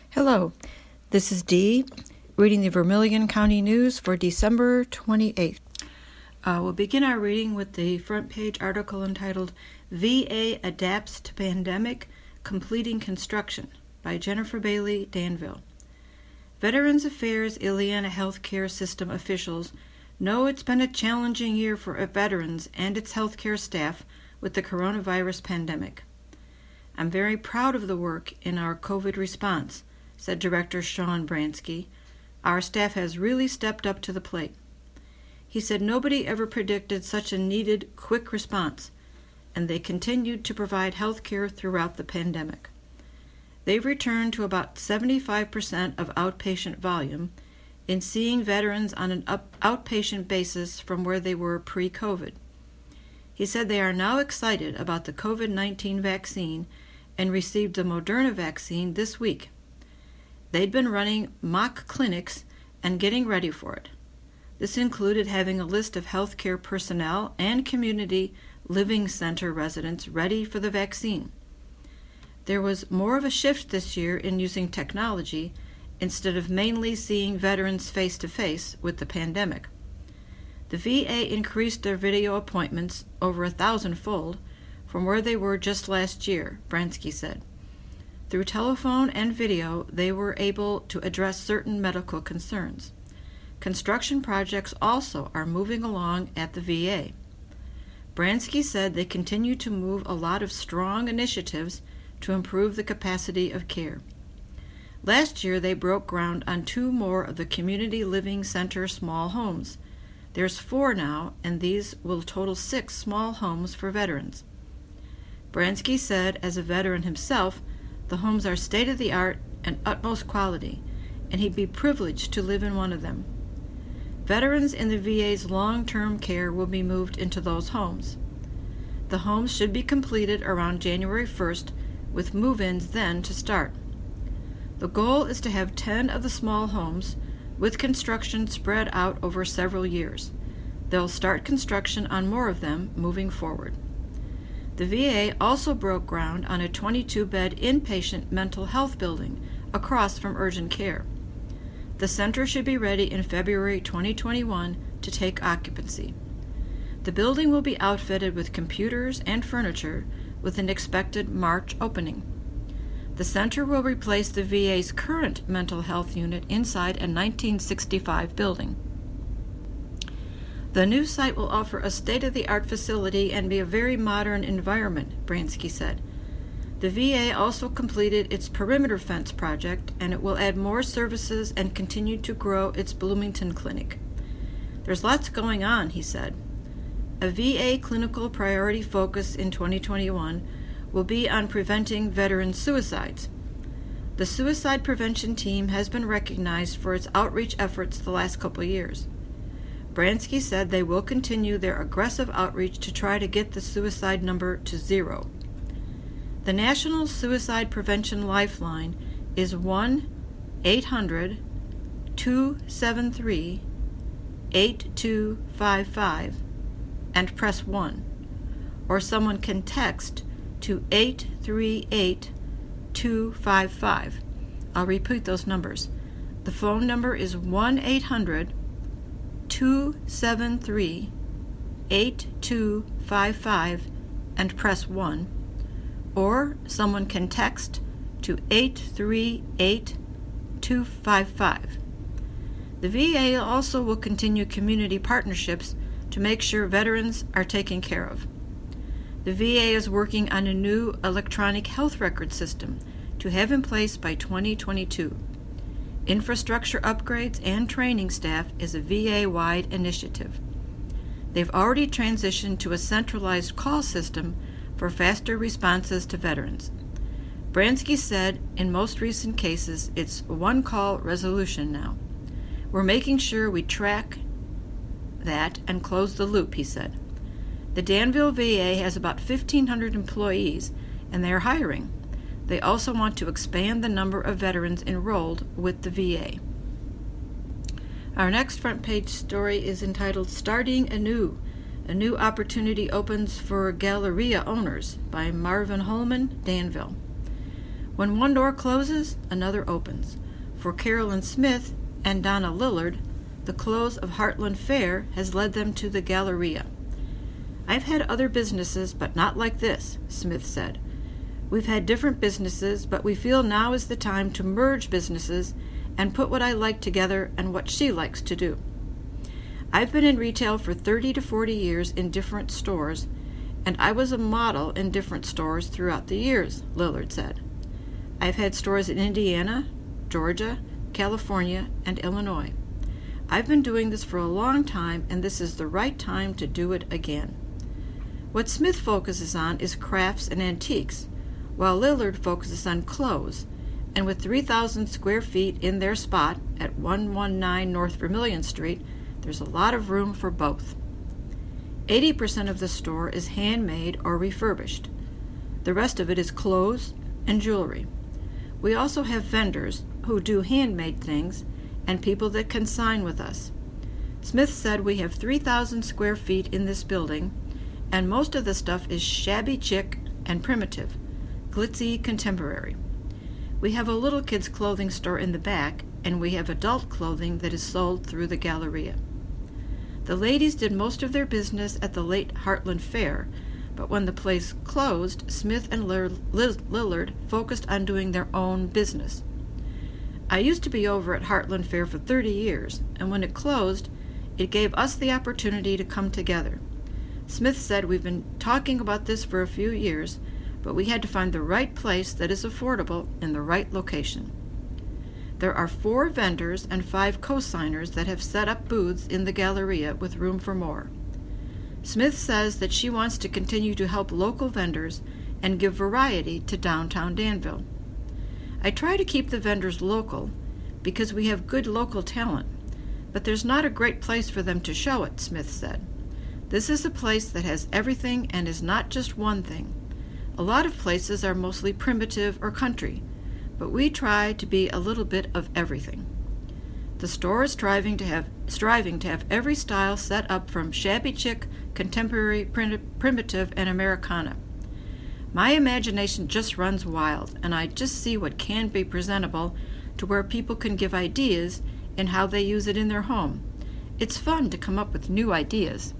Hello, this is Dee, reading the Vermilion County News for December 28th. We'll begin our reading with the front page article entitled, VA Adapts to Pandemic, Completing Construction, by Jennifer Bailey, Danville. Veterans Affairs Ileana Healthcare System officials know it's been a challenging year for veterans and its healthcare staff with the coronavirus pandemic. I'm very proud of the work in our COVID response, said Director Sean Bransky. Our staff has really stepped up to the plate. He said nobody ever predicted such a needed, quick response, and they continued to provide health care throughout the pandemic. They've returned to about 75% of outpatient volume in seeing veterans on an outpatient basis from where they were pre-COVID. He said they are now excited about the COVID-19 vaccine and received the Moderna vaccine this week. They'd been running mock clinics and getting ready for it. This included having a list of healthcare personnel and community living center residents ready for the vaccine. There was more of a shift this year in using technology instead of mainly seeing veterans face-to-face with the pandemic. The VA increased their video appointments over 1,000-fold from where they were just last year, Bransky said. Through telephone and video, they were able to address certain medical concerns. Construction projects also are moving along at the VA. Bransky said they continue to move a lot of strong initiatives to improve the capacity of care. Last year, they broke ground on 2 more of the Community Living Center small homes. There's 4 now, and these will total 6 small homes for veterans. Bransky said, as a veteran himself, the homes are state-of-the-art and utmost quality, and he'd be privileged to live in one of them. Veterans in the VA's long-term care will be moved into those homes. The homes should be completed around January 1st, with move-ins then to start. The goal is to have 10 of the small homes, with construction spread out over several years. They'll start construction on more of them moving forward. The VA also broke ground on a 22-bed inpatient mental health building across from urgent care. The center should be ready in February 2021 to take occupancy. The building will be outfitted with computers and furniture with an expected March opening. The center will replace the VA's current mental health unit inside a 1965 building. The new site will offer a state-of-the-art facility and be a very modern environment, Bransky said. The VA also completed its perimeter fence project, and it will add more services and continue to grow its Bloomington clinic. There's lots going on, he said. A VA clinical priority focus in 2021 will be on preventing veteran suicides. The suicide prevention team has been recognized for its outreach efforts the last couple of years. Bransky said they will continue their aggressive outreach to try to get the suicide number to 0. The National Suicide Prevention Lifeline is 1-800-273-8255 and press 1, or someone can text to 838-255. I'll repeat those numbers. The phone number is 1-800-273-8255 and press 1, or someone can text to 838-255. The VA also will continue community partnerships to make sure veterans are taken care of. The VA is working on a new electronic health record system to have in place by 2022. Infrastructure upgrades and training staff is a VA-wide initiative. They've already transitioned to a centralized call system for faster responses to veterans. Bransky said in most recent cases it's one-call resolution now. We're making sure we track that and close the loop, he said. The Danville VA has about 1,500 employees, and they are hiring. They also want to expand the number of veterans enrolled with the VA. Our next front page story is entitled Starting Anew. A new opportunity opens for Galleria owners by Marvin Holman, Danville. When one door closes, another opens. For Carolyn Smith and Donna Lillard, the close of Heartland Fair has led them to the Galleria. "I've had other businesses, but not like this," Smith said. "We've had different businesses, but we feel now is the time to merge businesses and put what I like together and what she likes to do. I've been in retail for 30 to 40 years in different stores, and I was a model in different stores throughout the years," Lillard said. "I've had stores in Indiana, Georgia, California, and Illinois. I've been doing this for a long time, and this is the right time to do it again." What Smith focuses on is crafts and antiques, while Lillard focuses on clothes, and with 3,000 square feet in their spot at 119 North Vermilion Street, there's a lot of room for both. 80% of the store is handmade or refurbished. The rest of it is clothes and jewelry. We also have vendors who do handmade things and people that consign with us. Smith said we have 3,000 square feet in this building, and most of the stuff is shabby chic and primitive, glitzy contemporary. We have a little kids' clothing store in the back, and we have adult clothing that is sold through the Galleria. The ladies did most of their business at the late Heartland Fair, but when the place closed, Smith and Lillard focused on doing their own business. "I used to be over at Heartland Fair for 30 years, and when it closed, it gave us the opportunity to come together." Smith said, "We've been talking about this for a few years, but we had to find the right place that is affordable in the right location." There are 4 vendors and 5 co-signers that have set up booths in the Galleria with room for more. Smith says that she wants to continue to help local vendors and give variety to downtown Danville. "I try to keep the vendors local because we have good local talent, but there's not a great place for them to show it," Smith said. "This is a place that has everything and is not just one thing. A lot of places are mostly primitive or country, but we try to be a little bit of everything." The store is striving to have every style set up from shabby chic, contemporary, primitive, and Americana. "My imagination just runs wild, and I just see what can be presentable to where people can give ideas and how they use it in their home. It's fun to come up with new ideas,"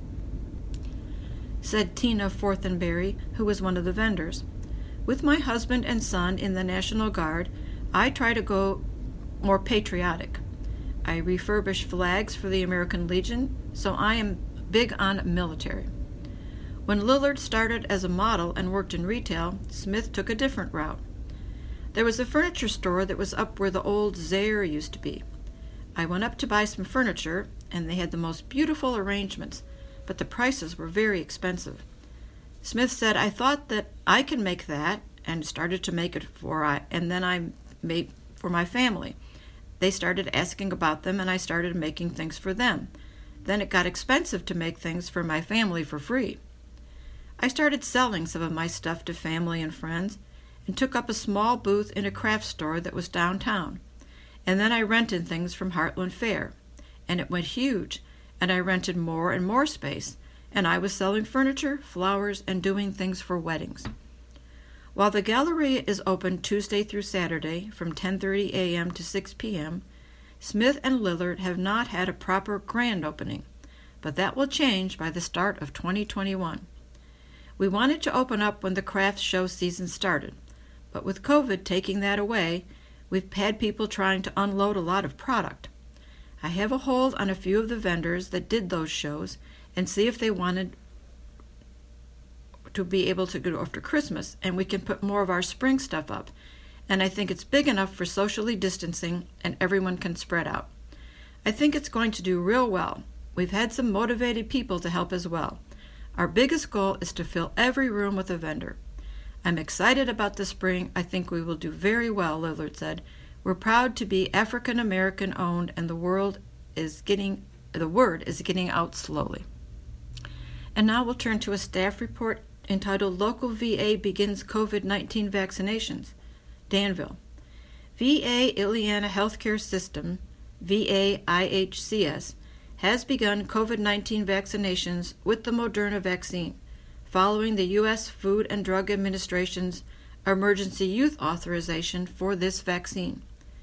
said Tina Forthenberry, who was one of the vendors. "With my husband and son in the National Guard, I try to go more patriotic. I refurbish flags for the American Legion, so I am big on military." When Lillard started as a model and worked in retail, Smith took a different route. "There was a furniture store that was up where the old Zayre used to be. I went up to buy some furniture, and they had the most beautiful arrangements, but the prices were very expensive." Smith said, "I thought that I could make that, and started to make it and then I made for my family. They started asking about them, and I started making things for them. Then it got expensive to make things for my family for free. I started selling some of my stuff to family and friends, and took up a small booth in a craft store that was downtown. And then I rented things from Heartland Fair, and it went huge, and I rented more and more space, and I was selling furniture, flowers, and doing things for weddings." While the Galleria is open Tuesday through Saturday from 10:30 a.m. to 6 p.m., Smith and Lillard have not had a proper grand opening, but that will change by the start of 2021. "We wanted to open up when the crafts show season started, but with COVID taking that away, we've had people trying to unload a lot of product. I have a hold on a few of the vendors that did those shows and see if they wanted to be able to go after Christmas, and we can put more of our spring stuff up, and I think it's big enough for socially distancing and everyone can spread out. I think it's going to do real well. We've had some motivated people to help as well. Our biggest goal is to fill every room with a vendor. I'm excited about the spring. I think we will do very well," Lillard said. "We're proud to be African American owned, and the word is getting out slowly." And now we'll turn to a staff report entitled "Local VA Begins COVID-19 Vaccinations." Danville. VA Illiana Healthcare System, VA IHCS, has begun COVID-19 vaccinations with the Moderna vaccine, following the U.S. Food and Drug Administration's emergency youth authorization for this vaccine.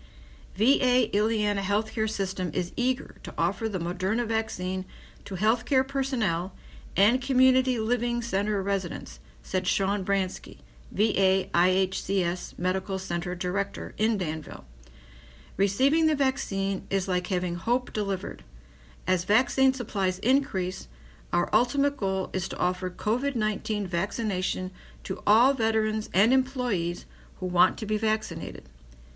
VA Illiana Healthcare System is eager to offer the Moderna vaccine to healthcare personnel and community living center residents, said Sean Bransky, VA IHCS Medical Center Director in Danville. Receiving the vaccine is like having hope delivered. As vaccine supplies increase, our ultimate goal is to offer COVID-19 vaccination to all veterans and employees who want to be vaccinated.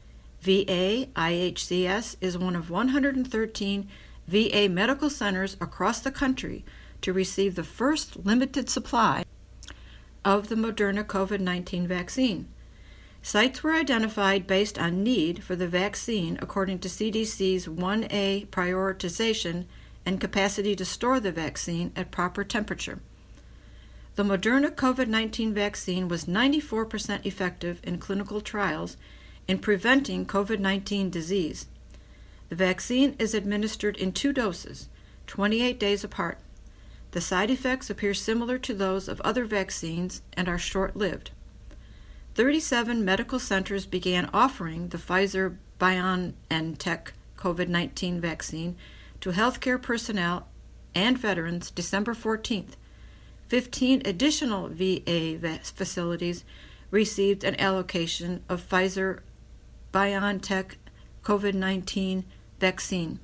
VA IHCS is one of 113 VA medical centers across the country to receive the first limited supply of the Moderna COVID-19 vaccine. Sites were identified based on need for the vaccine according to CDC's 1A prioritization and capacity to store the vaccine at proper temperature. The Moderna COVID-19 vaccine was 94% effective in clinical trials in preventing COVID-19 disease. The vaccine is administered in 2 doses, 28 days apart. The side effects appear similar to those of other vaccines and are short-lived. 37 medical centers began offering the Pfizer-BioNTech COVID-19 vaccine to healthcare personnel and veterans December 14th. 15 additional VA facilities received an allocation of Pfizer-BioNTech COVID-19 vaccine.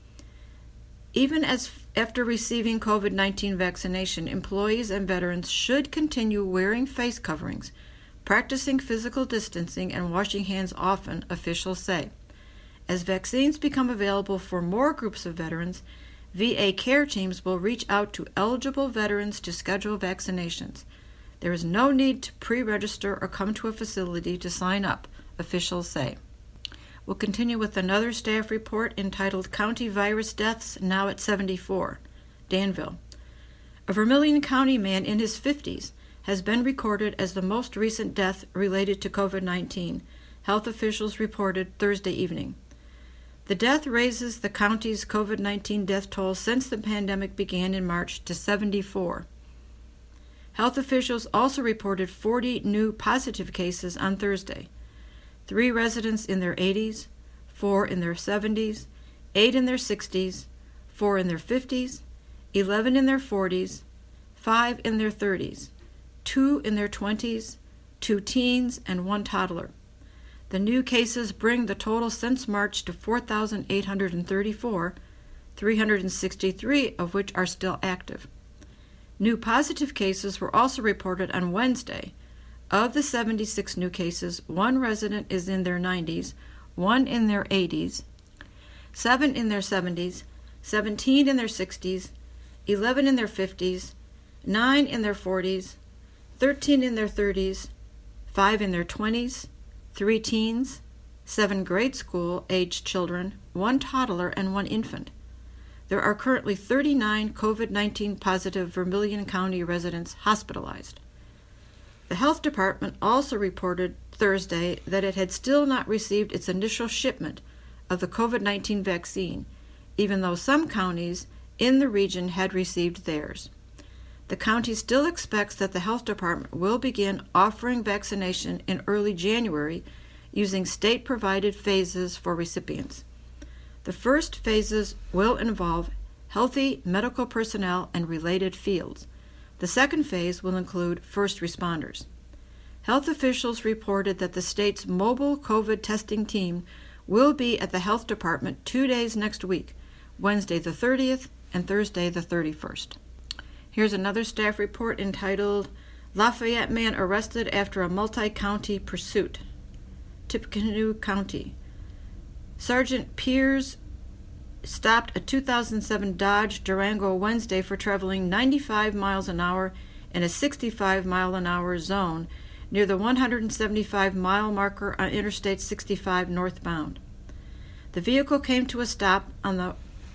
Even after receiving COVID-19 vaccination, employees and veterans should continue wearing face coverings, practicing physical distancing, and washing hands often, officials say. As vaccines become available for more groups of veterans, VA care teams will reach out to eligible veterans to schedule vaccinations. There is no need to pre-register or come to a facility to sign up, officials say. We'll continue with another staff report entitled County Virus Deaths Now at 74, Danville. A Vermilion County man in his 50s has been recorded as the most recent death related to COVID-19, health officials reported Thursday evening. The death raises the county's COVID-19 death toll since the pandemic began in March to 74. Health officials also reported 40 new positive cases on Thursday. 3 residents in their 80s, 4 in their 70s, 8 in their 60s, 4 in their 50s, 11 in their 40s, 5 in their 30s, 2 in their 20s, 2 teens, and 1 toddler. The new cases bring the total since March to 4,834, 363 of which are still active. New positive cases were also reported on Wednesday. Of the 76 new cases, 1 resident is in their 90s, 1 in their 80s, 7 in their 70s, 17 in their 60s, 11 in their 50s, 9 in their 40s, 13 in their 30s, 5 in their 20s, 3 teens, 7 grade school-aged children, 1 toddler, and 1 infant. There are currently 39 COVID-19 positive Vermilion County residents hospitalized. The health department also reported Thursday that it had still not received its initial shipment of the COVID-19 vaccine, even though some counties in the region had received theirs. The county still expects that the health department will begin offering vaccination in early January using state-provided phases for recipients. The first phases will involve healthy medical personnel and related fields. The second phase will include first responders. Health officials reported that the state's mobile COVID testing team will be at the health department 2 days next week, Wednesday the 30th and Thursday the 31st. Here's another staff report entitled Lafayette Man Arrested After a Multi-County Pursuit. Tippecanoe County. Sergeant Piers stopped a 2007 Dodge Durango Wednesday for traveling 95 miles an hour in a 65 mile an hour zone near the 175-mile marker on Interstate 65 northbound. The vehicle came to a stop on the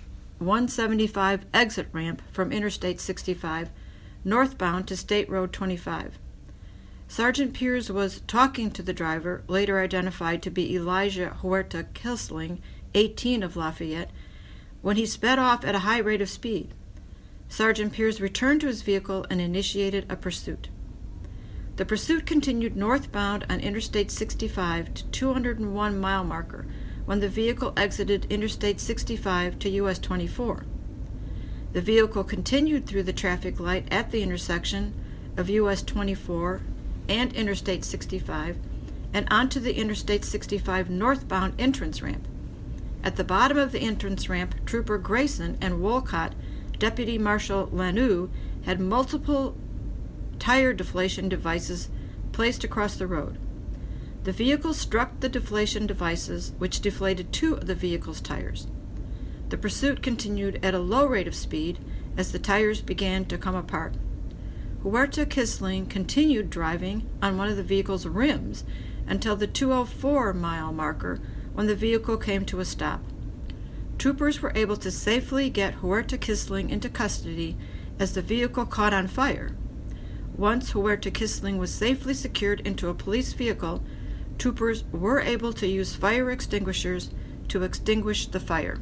175 exit ramp from Interstate 65 northbound to State Road 25. Sergeant Piers was talking to the driver, later identified to be Elijah Huerta Kissling, 18 of Lafayette, when he sped off at a high rate of speed. Sergeant Piers returned to his vehicle and initiated a pursuit. The pursuit continued northbound on Interstate 65 to 201 mile marker when the vehicle exited Interstate 65 to US 24. The vehicle continued through the traffic light at the intersection of US 24 and Interstate 65 and onto the Interstate 65 northbound entrance ramp. At the bottom of the entrance ramp, Trooper Grayson and Wolcott, Deputy Marshal Lanou, had multiple tire deflation devices placed across the road. The vehicle struck the deflation devices, which deflated two of the vehicle's tires. The pursuit continued at a low rate of speed as the tires began to come apart. Huerta Kisling continued driving on one of the vehicle's rims until the 204 mile marker when the vehicle came to a stop. Troopers were able to safely get Huerta Kisling into custody as the vehicle caught on fire. Once Huerta Kisling was safely secured into a police vehicle, troopers were able to use fire extinguishers to extinguish the fire.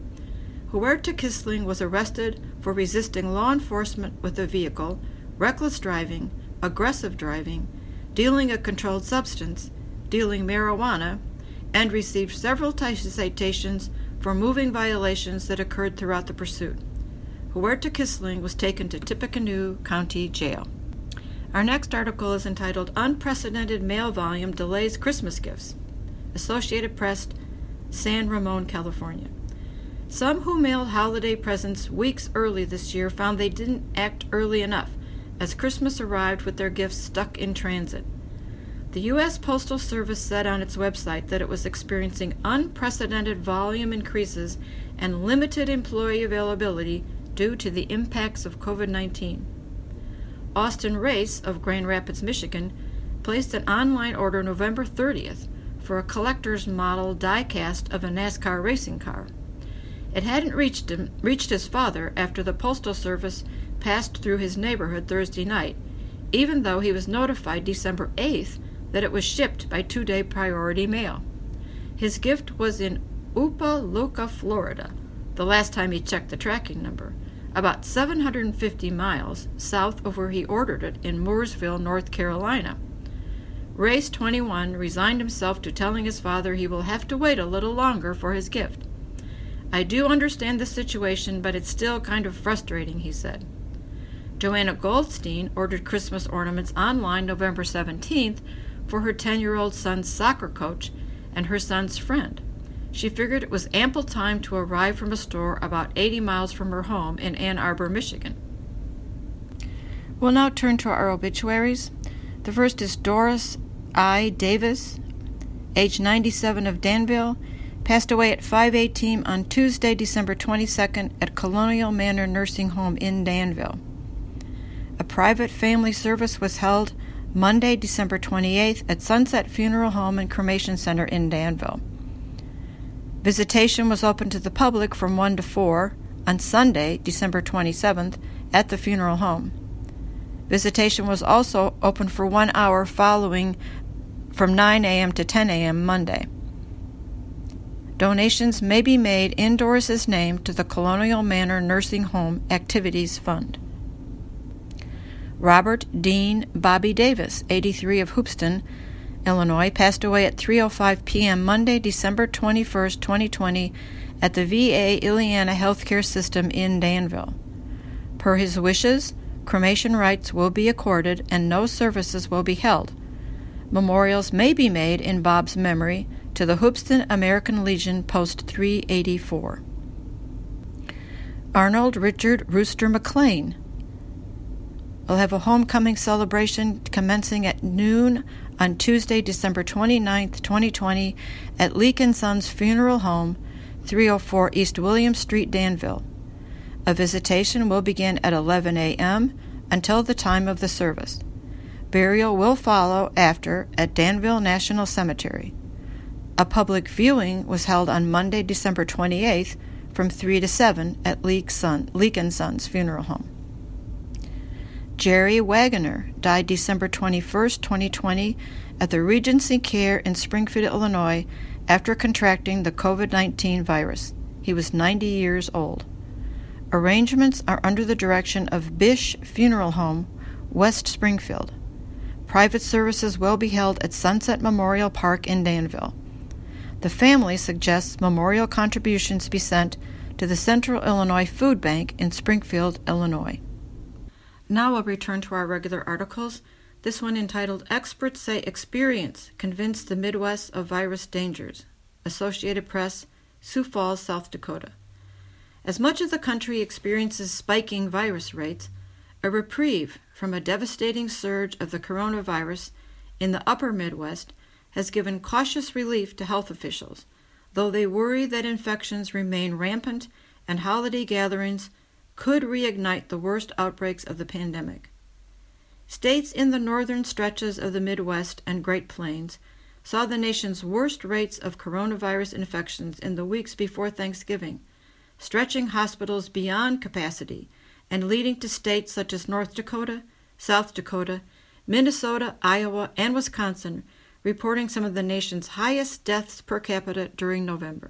Huerta Kisling was arrested for resisting law enforcement with a vehicle, reckless driving, aggressive driving, dealing a controlled substance, dealing marijuana, and received several citations for moving violations that occurred throughout the pursuit. Huerta Kisling was taken to Tippecanoe County Jail. Our next article is entitled Unprecedented Mail Volume Delays Christmas Gifts. Associated Press, San Ramon, California. Some who mailed holiday presents weeks early this year found they didn't act early enough, as Christmas arrived with their gifts stuck in transit. The U.S. Postal Service said on its website that it was experiencing unprecedented volume increases and limited employee availability due to the impacts of COVID-19. Austin Race of Grand Rapids, Michigan, placed an online order November 30th for a collector's model die-cast of a NASCAR racing car. It hadn't reached his father after the Postal Service passed through his neighborhood Thursday night, even though he was notified December 8th that it was shipped by 2-day priority mail. His gift was in Opa-locka, Florida, the last time he checked the tracking number, about 750 miles south of where he ordered it in Mooresville, North Carolina. Race 21 resigned himself to telling his father he will have to wait a little longer for his gift. I do understand the situation, but it's still kind of frustrating, he said. Joanna Goldstein ordered Christmas ornaments online November 17th for her 10-year-old son's soccer coach and her son's friend. She figured it was ample time to arrive from a store about 80 miles from her home in Ann Arbor, Michigan. We'll now turn to our obituaries. The first is Doris I. Davis, age 97 of Danville, passed away at 5:18 on Tuesday, December 22nd at Colonial Manor Nursing Home in Danville. A private family service was held Monday, December 28th at Sunset Funeral Home and Cremation Center in Danville. Visitation was open to the public from 1 to 4 on Sunday, December 27th, at the funeral home. Visitation was also open for 1 hour following from 9 a.m. to 10 a.m. Monday. Donations may be made in Doris's name to the Colonial Manor Nursing Home Activities Fund. Robert Dean Bobby Davis, 83 of Hoopeston, Illinois, passed away at 3:05 p.m. Monday, December 21, 2020, at the VA Illiana Healthcare System in Danville. Per his wishes, cremation rites will be accorded and no services will be held. Memorials may be made in Bob's memory to the Hoopeston American Legion, Post 384. Arnold Richard Rooster McLean will have a homecoming celebration commencing at noon on Tuesday, December 29, 2020, at Leake & Sons Funeral Home, 304 East William Street, Danville. A visitation will begin at 11 a.m. until the time of the service. Burial will follow after at Danville National Cemetery. A public viewing was held on Monday, December 28th from 3 to 7 at Leake & Sons Funeral Home. Jerry Wagoner died December 21, 2020 at the Regency Care in Springfield, Illinois after contracting the COVID-19 virus. He was 90 years old. Arrangements are under the direction of Bish Funeral Home, West Springfield. private services will be held at Sunset Memorial Park in Danville. The family suggests memorial contributions be sent to the Central Illinois Food Bank in Springfield, Illinois. Now we'll return to our regular articles. This one entitled Experts Say Experience Convinced the Midwest of Virus Dangers. Associated Press, Sioux Falls, South Dakota. As much of the country experiences spiking virus rates, a reprieve from a devastating surge of the coronavirus in the upper Midwest has given cautious relief to health officials, though they worry that infections remain rampant and holiday gatherings could reignite the worst outbreaks of the pandemic. States in the northern stretches of the Midwest and Great Plains saw the nation's worst rates of coronavirus infections in the weeks before Thanksgiving, stretching hospitals beyond capacity and leading to states such as North Dakota, South Dakota, Minnesota, Iowa, and Wisconsin reporting some of the nation's highest deaths per capita during November.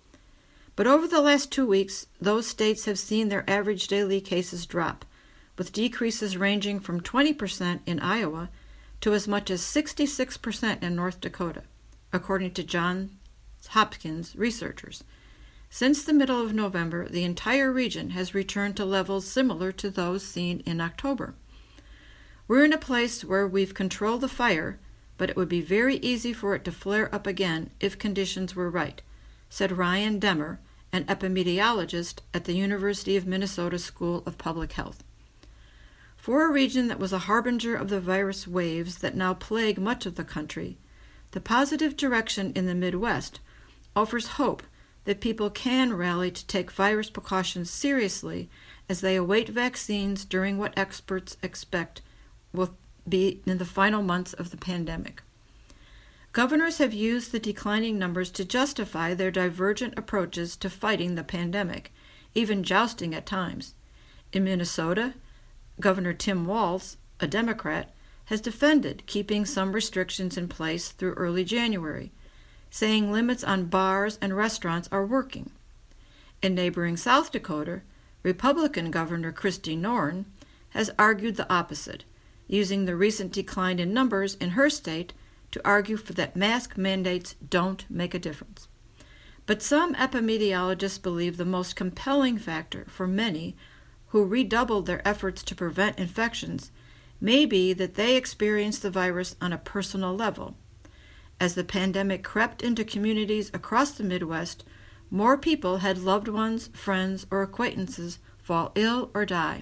But over the last 2 weeks, those states have seen their average daily cases drop, with decreases ranging from 20% in Iowa to as much as 66% in North Dakota, according to Johns Hopkins researchers. Since the middle of November, the entire region has returned to levels similar to those seen in October. We're in a place where we've controlled the fire, but it would be very easy for it to flare up again if conditions were right, said Ryan Demmer, an epidemiologist at the University of Minnesota School of Public Health. For a region that was a harbinger of the virus waves that now plague much of the country, the positive direction in the Midwest offers hope that people can rally to take virus precautions seriously as they await vaccines during what experts expect will be in the final months of the pandemic. Governors have used the declining numbers to justify their divergent approaches to fighting the pandemic, even jousting at times. In Minnesota, Governor Tim Walz, a Democrat, has defended keeping some restrictions in place through early January, saying limits on bars and restaurants are working. In neighboring South Dakota, Republican Governor Kristi Noem has argued the opposite, using the recent decline in numbers in her state to argue for that mask mandates don't make a difference. But some epidemiologists believe the most compelling factor for many who redoubled their efforts to prevent infections may be that they experienced the virus on a personal level. As the pandemic crept into communities across the Midwest, more people had loved ones, friends, or acquaintances fall ill or die.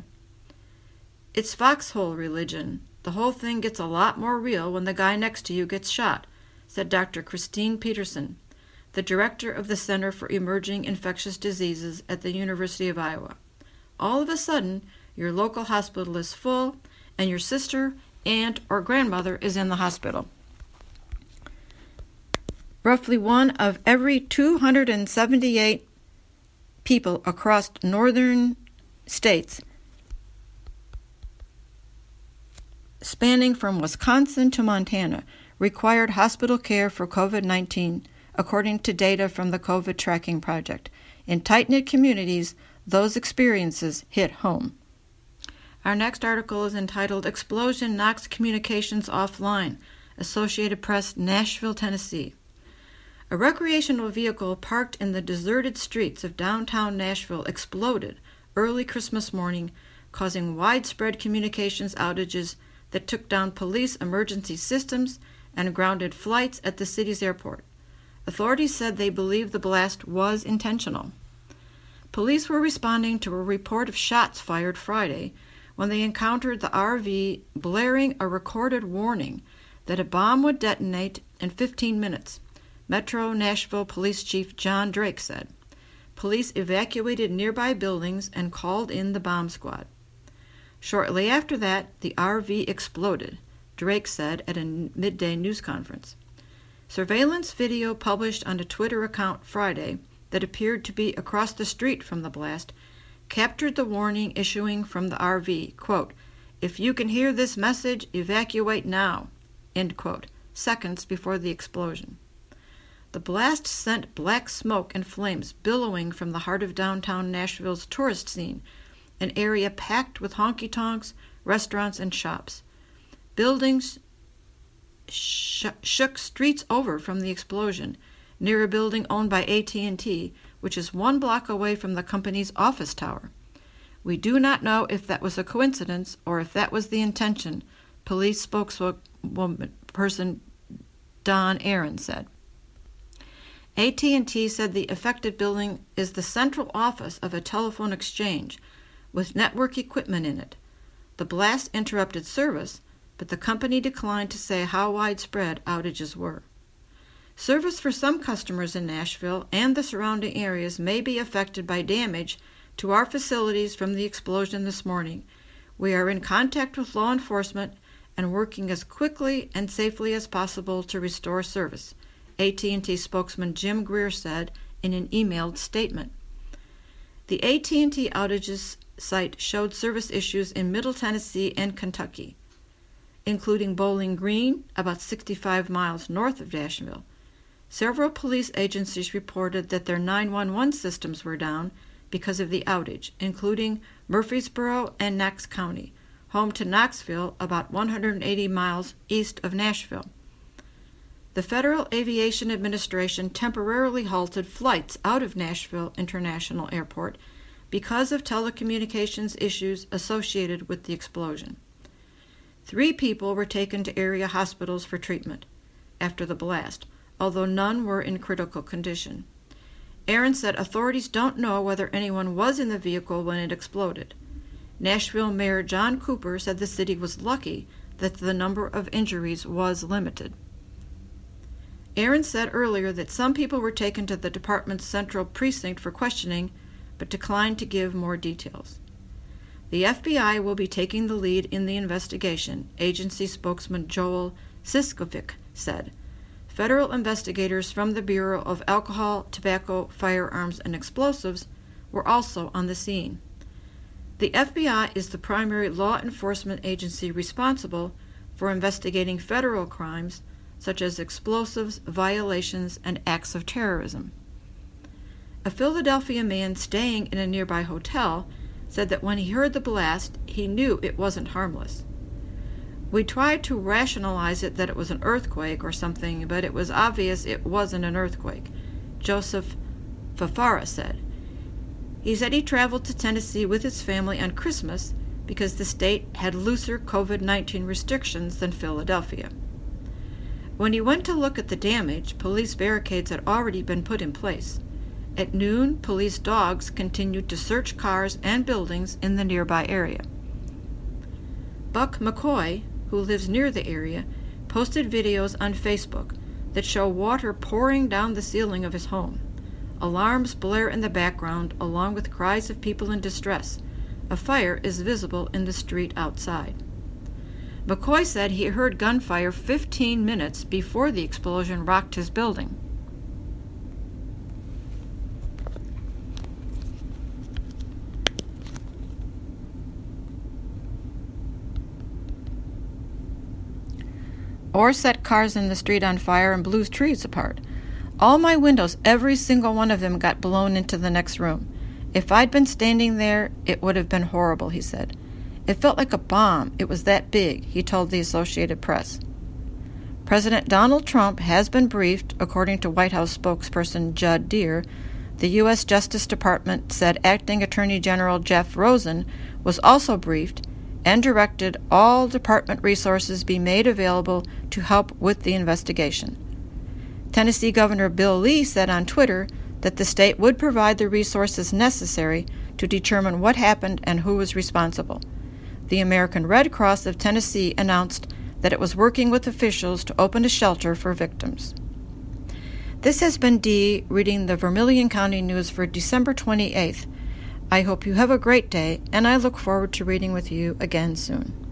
It's foxhole religion. The whole thing gets a lot more real when the guy next to you gets shot, said Dr. Christine Peterson, the director of the Center for Emerging Infectious Diseases at the University of Iowa. All of a sudden, your local hospital is full, and your sister, aunt, or grandmother is in the hospital. Roughly one of every 278 people across northern states, spanning from Wisconsin to Montana, required hospital care for COVID-19, according to data from the COVID Tracking Project. In tight-knit communities, those experiences hit home. Our next article is entitled Explosion Knocks Communications Offline, Associated Press, Nashville, Tennessee. A recreational vehicle parked in the deserted streets of downtown Nashville exploded early Christmas morning, causing widespread communications outages that took down police emergency systems and grounded flights at the city's airport. Authorities said they believe the blast was intentional. Police were responding to a report of shots fired Friday when they encountered the RV blaring a recorded warning that a bomb would detonate in 15 minutes, Metro Nashville Police Chief John Drake said. Police evacuated nearby buildings and called in the bomb squad. Shortly after that, the RV exploded, Drake said at a midday news conference. Surveillance video published on a Twitter account Friday that appeared to be across the street from the blast captured the warning issuing from the RV, quote, "If you can hear this message, evacuate now," end quote, seconds before the explosion. The blast sent black smoke and flames billowing from the heart of downtown Nashville's tourist scene, an area packed with honky-tonks, restaurants, and shops. Buildings shook streets over from the explosion near a building owned by AT&T, which is 1 block away from the company's office tower. We do not know if that was a coincidence or if that was the intention, police spokesperson Don Aaron said. AT&T said the affected building is the central office of a telephone exchange with network equipment in it. The blast interrupted service, but the company declined to say how widespread outages were. Service for some customers in Nashville and the surrounding areas may be affected by damage to our facilities from the explosion this morning. We are in contact with law enforcement and working as quickly and safely as possible to restore service, AT&T spokesman Jim Greer said in an emailed statement. The AT&T outages site showed service issues in Middle Tennessee and Kentucky, including Bowling Green, about 65 miles north of Nashville. Several police agencies reported that their 911 systems were down because of the outage, including Murfreesboro and Knox County, home to Knoxville, about 180 miles east of Nashville. The Federal Aviation Administration temporarily halted flights out of Nashville International Airport because of telecommunications issues associated with the explosion. 3 people were taken to area hospitals for treatment after the blast, although none were in critical condition. Aaron said authorities don't know whether anyone was in the vehicle when it exploded. Nashville Mayor John Cooper said the city was lucky that the number of injuries was limited. Aaron said earlier that some people were taken to the department's central precinct for questioning, but declined to give more details. The FBI will be taking the lead in the investigation, agency spokesman Joel Siskovic said. Federal investigators from the Bureau of Alcohol, Tobacco, Firearms, and Explosives were also on the scene. The FBI is the primary law enforcement agency responsible for investigating federal crimes such as explosives, violations, and acts of terrorism. A Philadelphia man staying in a nearby hotel said that when he heard the blast, he knew it wasn't harmless. We tried to rationalize it that it was an earthquake or something, but it was obvious it wasn't an earthquake, Joseph Fafara said. He said he traveled to Tennessee with his family on Christmas because the state had looser COVID-19 restrictions than Philadelphia. When he went to look at the damage, police barricades had already been put in place. At noon, police dogs continued to search cars and buildings in the nearby area. Buck McCoy, who lives near the area, posted videos on Facebook that show water pouring down the ceiling of his home. Alarms blare in the background, along with cries of people in distress. A fire is visible in the street outside. McCoy said he heard gunfire 15 minutes before the explosion rocked his building. Or set cars in the street on fire and blew trees apart. All my windows, every single one of them, got blown into the next room. If I'd been standing there, it would have been horrible, he said. It felt like a bomb. It was that big, he told the Associated Press. President Donald Trump has been briefed, according to White House spokesperson Judd Deere. The U.S. Justice Department said Acting Attorney General Jeff Rosen was also briefed and directed all department resources be made available to help with the investigation. Tennessee Governor Bill Lee said on Twitter that the state would provide the resources necessary to determine what happened and who was responsible. The American Red Cross of Tennessee announced that it was working with officials to open a shelter for victims. This has been Dee reading the Vermilion County News for December 28th. I hope you have a great day, and I look forward to reading with you again soon.